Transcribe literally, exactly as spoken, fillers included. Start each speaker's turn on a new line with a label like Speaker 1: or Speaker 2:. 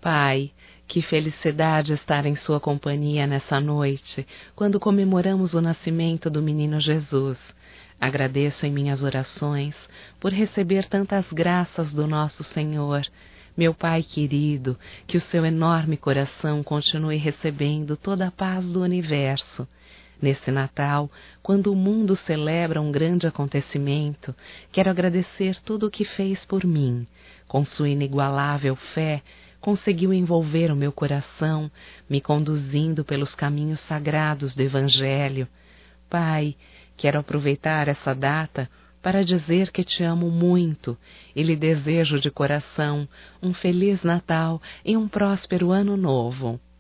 Speaker 1: Pai, que felicidade estar em sua companhia nessa noite, quando comemoramos o nascimento do menino Jesus. Agradeço em minhas orações por receber tantas graças do nosso Senhor. Meu Pai querido, que o seu enorme coração continue recebendo toda a paz do universo. Nesse Natal, quando o mundo celebra um grande acontecimento, quero agradecer tudo o que fez por mim. Com sua inigualável fé, conseguiu envolver o meu coração, me conduzindo pelos caminhos sagrados do Evangelho. Pai, quero aproveitar essa data para dizer que te amo muito e lhe desejo de coração um Feliz Natal e um próspero Ano Novo.